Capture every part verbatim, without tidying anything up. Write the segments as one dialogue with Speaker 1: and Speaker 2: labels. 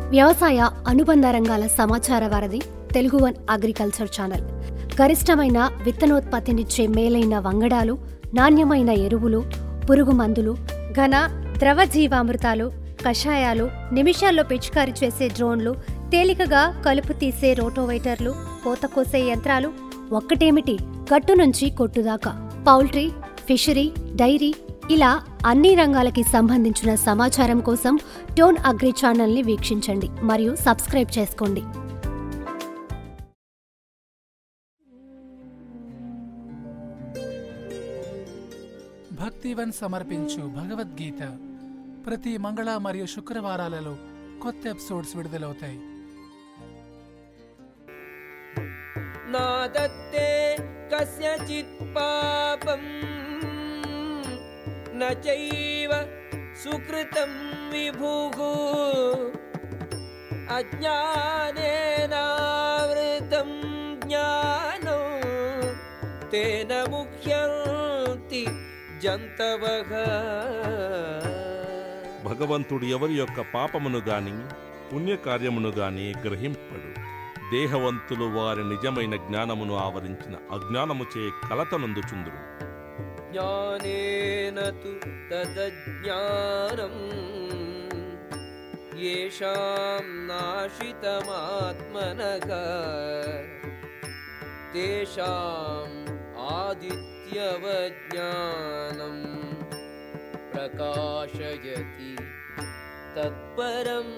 Speaker 1: వ్యవసాయ అనుబంధ రంగాల సమాచార వారధి తెలుగు వన్ అగ్రికల్చర్ ఛానల్. గరిష్టమైన విత్తనోత్పత్తినిచ్చే మేలైన వంగడాలు, నాణ్యమైన ఎరువులు, పురుగు మందులు, ఘన ద్రవ జీవామృతాలు, కషాయాలు, నిమిషాల్లో పిచికారీ చేసే డ్రోన్లు, తేలికగా కలుపు తీసే రోటోవైటర్లు, కోత కోసే యంత్రాలు, ఒక్కటేమిటి గట్టు నుంచి కొట్టుదాకా పౌల్ట్రీ, ఫిషరీ, డైరీ ఇలా అన్ని రంగాలకి సంబంధించిన సమాచారం కోసం టోన్ అగ్రి ఛానల్ని వీక్షించండి మరియు సబ్స్క్రైబ్ చేసుకోండి.
Speaker 2: భక్తివన్ సమర్పించు భగవద్గీత ప్రతి మంగళ మరియు శుక్రవారాలలో కొత్త ఎపిసోడ్స్ విడుదలవుతాయి.
Speaker 3: నాదత్తే కస్యచిత్ పాపం నచైవ సుకృతం విభుః అజ్ఞానేనావృతం జ్ఞానం తేన ముహ్యంతి జంతవః.
Speaker 4: భగవంతుడు ఎవరి యొక్క పాపమును గాని పుణ్యకార్యమును గాని గ్రహింపడు. దేహవంతులు వారి నిజమైన జ్ఞానమును ఆవరించిన అజ్ఞానముచే కలతనందుచుందురు.
Speaker 3: జ్ఞానేన తు తదజ్ఞానం యేషాం నాశితమాత్మనః తేషాం ఆదిత్యవజ్ఞానం ప్రకాశయతి తత్పరం.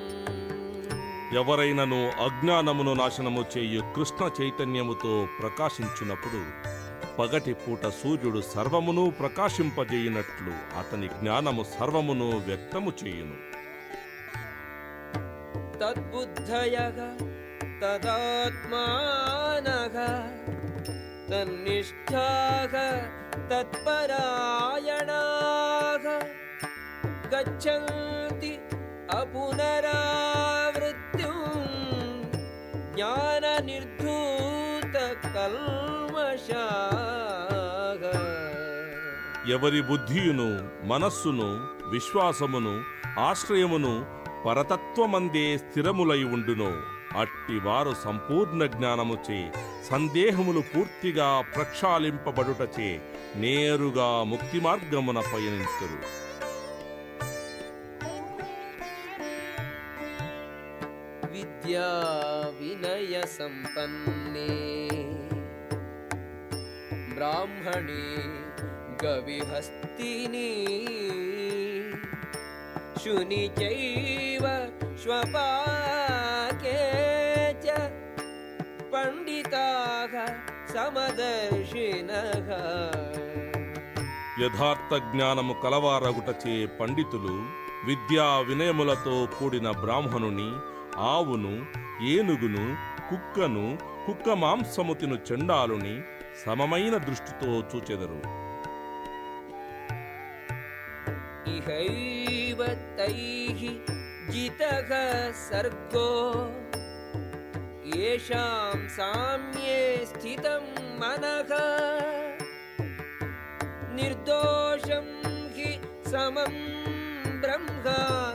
Speaker 4: ఎవరైనను అజ్ఞానమును నాశనము చేయు కృష్ణ చైతన్యముతో ప్రకాశించున్నప్పుడు పగటి పూట సూర్యుడు సర్వమును ప్రకాశింపజేయునట్లు అతని జ్ఞానము సర్వమును వ్యక్తము చేయును.
Speaker 3: తద్బుద్ధయః తదాత్మానః తన్నిష్ఠాః తత్పరాయణాః గచ్చంతి అపునరావృత్తిం జ్ఞాన నిర్ధూత కల్మషాః.
Speaker 4: ఎవరి బుద్ధియును మనస్సును విశ్వాసమును ఆశ్రయమును పరతత్వమందే స్థిరములై ఉండునో అట్టివారు సంపూర్ణ జ్ఞానముచే సందేహములు పూర్తిగా ప్రక్షాళింపబడుటచే నేరుగా ముక్తి మార్గమున పయనింతురు.
Speaker 3: విద్యా వినయ సంపన్నే బ్రాహ్మణే గవిహస్తిని శుని చైవ శ్వపాకే చ పండితాః సమదర్శినః.
Speaker 4: యథార్థ జ్ఞానము కలవారగుటచే పండితులు విద్యా వినయములతో కూడిన బ్రాహ్మణుని, ఆవును, ఏనుగును, కుక్కను, కుక్క మాంసము తిను చండాలుని సమమైన దృష్టితో చూచెదరు.
Speaker 3: ఇహైవ తైః జితః సర్గో యేషాం సామ్యే స్థితం మనః నిర్దోషం హి సమం బ్రహ్మ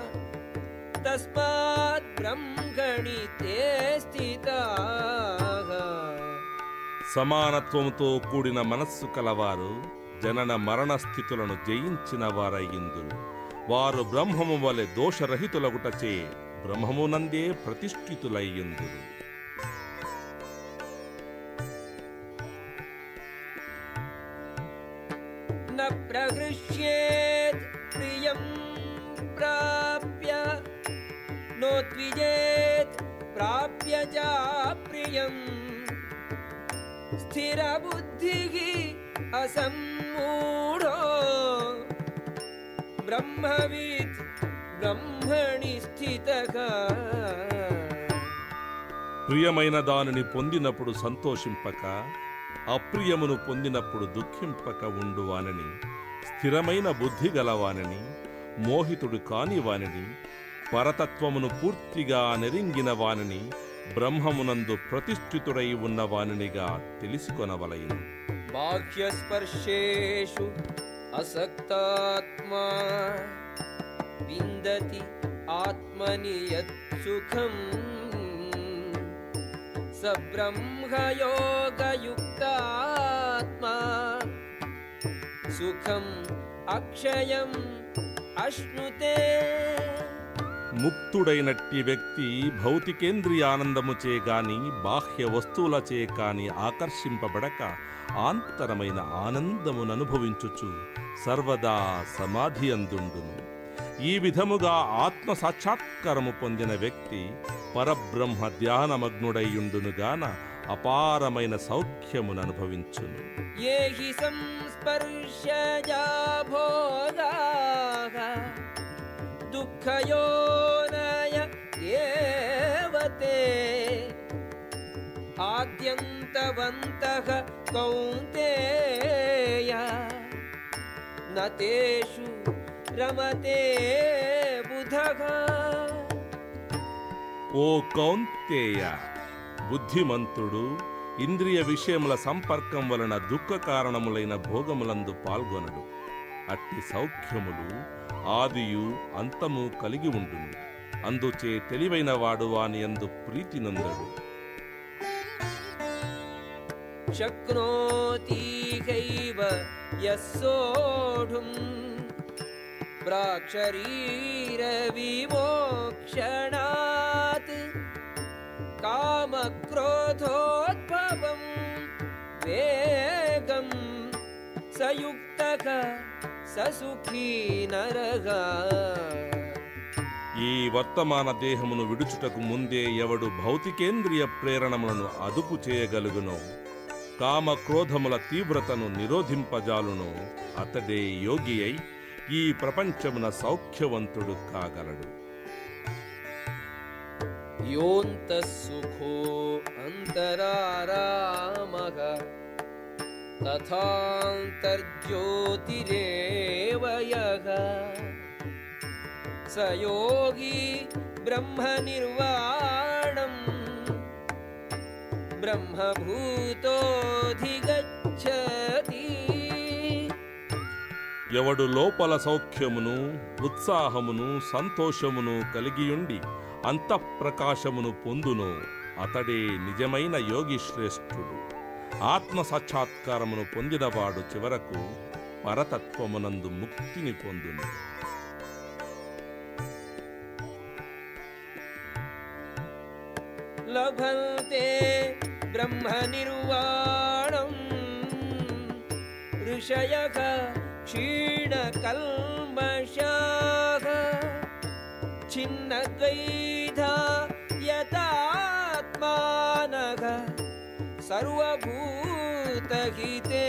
Speaker 3: తస్మాత్ బ్రహ్మణి తే స్థితాః.
Speaker 4: సమానత్వముతో కూడిన మనస్సు కలవారు జనన మరణ స్థితులను జయించిన వారయ్యిందురు. వారు బ్రహ్మము వలె దోషరహితులగుటచే బ్రహ్మమునందే ప్రతిష్ఠితులయ్యిందురు.
Speaker 3: న ప్రహృష్యేత్ ప్రియం ప్రాప్య నోద్విజేత్ ప్రాప్య చ ప్రియం స్థిర బుద్ధిః అసమ్మూఢో బ్రహ్మవిద్ బ్రహ్మణి స్థితః.
Speaker 4: ప్రియమైన దానిని పొందినప్పుడు సంతోషింపక, అప్రియమును పొందినప్పుడు దుఃఖింపక ఉండువానని, స్థిరమైన బుద్ధి గలవానని, మోహితుడు కానివానని, పరతత్వమును పూర్తిగా నెరింగిన వానని, బ్రహ్మమునందు ప్రతిష్ఠితుడై ఉన్నవానినిగా తెలిసికొనవలయును.
Speaker 3: బాహ్యస్పర్శేషు అసక్తాత్మా విందతి ఆత్మని యత్ సుఖం స బ్రహ్మయోగయుక్తాత్మా సుఖం అక్షయం అశ్నుతే.
Speaker 4: ముక్తుడైనట్టి వ్యక్తి భౌతికేంద్రియానందముచే గాని బాహ్య వస్తువులచే కాని ఆకర్షింపబడక ఆంతరమైన ఆనందముననుభవించుచు సర్వదా సమాధి అందుండును. ఈ విధముగా ఆత్మ సాక్షాత్కారము పొందిన వ్యక్తి పరబ్రహ్మ ధ్యానమగ్నుడైయుండునుగాన అపారమైన సౌఖ్యముననుభవించును.
Speaker 3: ఏ హి సంస్పర్శజా భోగాః దుఃఖయోనయ ఏవతే ఆద్యంతవంతః కౌంతేయ న తేషు రమతే బుధః.
Speaker 4: ఓ కౌంతేయ, బుద్ధిమంతుడు ఇంద్రియ విషయముల సంపర్కం వలన దుఃఖ కారణములైన భోగములందు పాల్గొనడు. అట్టి సౌఖ్యములు ఆదియు అంతము కలిగి ఉండును. అందుచే తెలివైన వాడు వాని యందు ప్రీతి నందడు.
Speaker 3: శక్నోతికైవ యస్సోఢుం ప్రాక్శరీర విమోక్షణాత్ కామక్రోధోద్భవం వేగం సయుక్తః ససుఖీ నరః.
Speaker 4: ఈ వర్తమాన దేహమును విడుచుటకు ముందే ఎవడు భౌతికేంద్రియ ప్రేరణములను అదుపు చేయగలుగునో, కామ క్రోధముల తీవ్రతను నిరోధింపజాలునో అతడే యోగి అయి ఈ ప్రపంచమున సౌఖ్యవంతుడు కాగలడు.
Speaker 3: యోంతః సుఖో అంతరారామః తథాంతర్జ్యోతిరేవ యః స యోగి బ్రహ్మనిర్వాణం బ్రహ్మభూతోధిగచ్చతి.
Speaker 4: ఎవడు లోపల సౌఖ్యమును ఉత్సాహమును సంతోషమును కలిగియుండి అంతఃప్రకాశమును పొందునో అతడే నిజమైన యోగి శ్రేష్ఠుడు. ఆత్మ సాక్షాత్కారమును పొందినవాడు చివరకు పరతత్వమునందు ముక్తిని పొందును.
Speaker 3: లభంతే బ్రహ్మనిర్వాణం ఋషయః క్షీణకల్మషాః ఛిన్నద్వైధా యతాత్మానః సర్వభూతహితే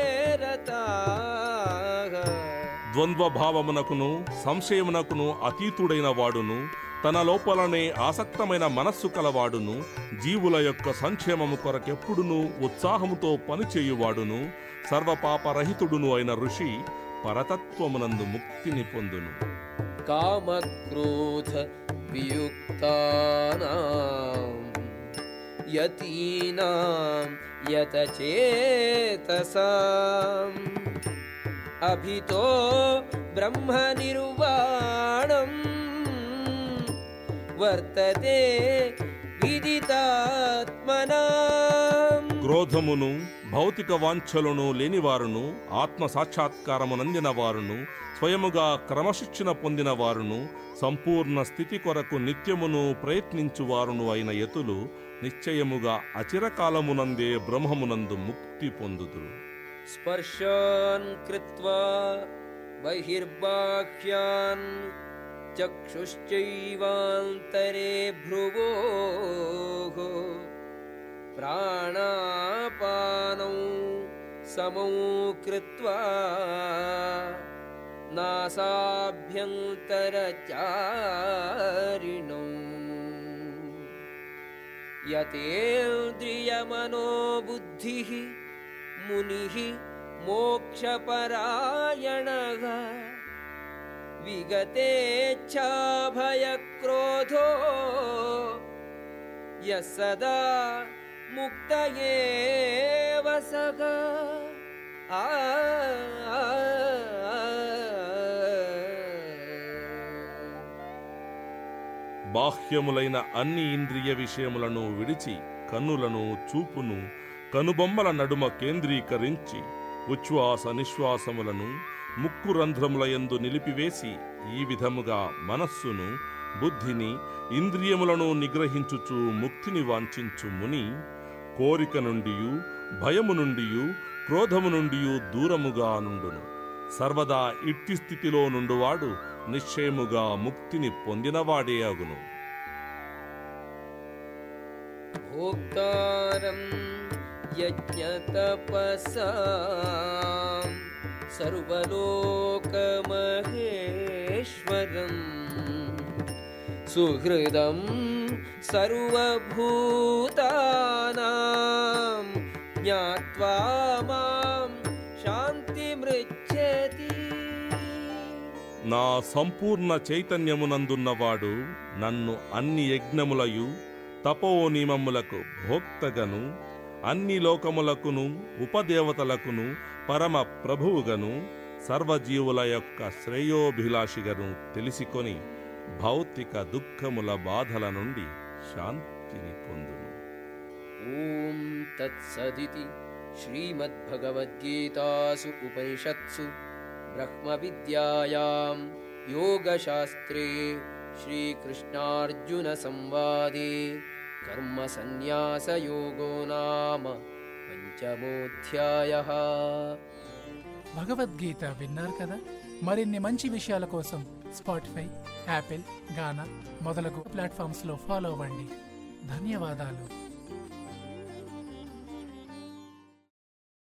Speaker 3: రతాః.
Speaker 4: ద్వంద్వభావమునకును సంశయమునకును అతీతుడైన వాడును, తన లోపలనే ఆసక్తమైన మనస్సు కలవాడును, జీవుల యొక్క సంక్షేమము కొరకెప్పుడునూ ఉత్సాహముతో పనిచేయువాడును, సర్వపాపరహితుడును అయిన ఋషి పరతత్వమునందు ముక్తిని పొందును.
Speaker 3: కామక్రోధ వియుక్తానాం యతీనాం యతచేతసాం అభితో బ్రహ్మనిర్వాణం వర్తతే విదితాత్మనాం.
Speaker 4: క్రోధమును భౌతిక వాంఛలను లేనివారును, ఆత్మ సాక్షాత్కారమునందిన వారును, స్వయముగా క్రమశిక్షణ పొందిన వారును, సంపూర్ణ స్థితి కొరకు నిత్యమును ప్రయత్నించువారును అయిన యతులు నిశ్చయముగా అచిరకాలమునందే బ్రహ్మమునందు ముక్తి పొందుదురు.
Speaker 3: స్పర్శాన్ కృత్వా బహిర్బాహ్యాన్ చక్షుశ్చైవాంతరే భ్రువోః ప్రాణాపానౌ సమౌ కృత్వా నాసాభ్యంతరచారిణౌ యతేంద్రియమనోబుద్ధిః మునిః మోక్షపరాయణః విగతేచ్ఛాభయక్రోధో యః సదా ముక్త ఏవ సః. ఆ
Speaker 4: బాహ్యములైన అన్ని ఇంద్రియ విషయములను విడిచి కన్నులను చూపును కనుబొమ్మల నడుమ కేంద్రీకరించి ఉచ్ఛ్వాస నిశ్వాసములను ముక్కు రంధ్రములయందు నిలిపివేసి ఈ విధముగా మనస్సును బుద్ధిని ఇంద్రియములను నిగ్రహించుచు ముక్తిని వాంఛించు ముని కోరిక నుండియు భయము నుండియు క్రోధము నుండియు దూరముగా నుండును. సర్వదా ఇట్టి స్థితిలో నుండువాడు నిశ్చయముగా ముక్తిని పొందినవాడే అగును.
Speaker 3: భోక్తారం యజ్ఞతపసాం సర్వలోకమహేశ్వరం సుహృదం సర్వభూతానాం జ్ఞాత్వా మాం శాంతిమృచ్ఛతి.
Speaker 4: నా సంపూర్ణ చైతన్యమునందున్నవాడు నన్ను అన్ని యజ్ఞములయు తపోనియమములకు భోక్తగను అన్ని లోకములకును ఉపదేవతలకును పరమ ప్రభువుగను సర్వజీవుల యొక్క శ్రేయోభిలాషిగను తెలిసికొని భౌతిక దుఃఖముల బాధల నుండి శాంతిని పొందును.
Speaker 3: ఓం తత్సదితి శ్రీమద్భగవద్గీతాసు ఉపనిషత్సు బ్రహ్మ విద్యాయాం యోగశాస్త్రే శ్రీకృష్ణార్జున సంవాదే కర్మ సన్యాస యోగో నామ పంచమోధ్యాయః.
Speaker 2: భగవద్గీత విన్నారు కదా. మరిన్ని మంచి విషయాల కోసం స్పాటిఫై, యాపిల్, గానా మొదలగు ప్లాట్ఫామ్స్ లో ఫాలో అవ్వండి. ధన్యవాదాలు.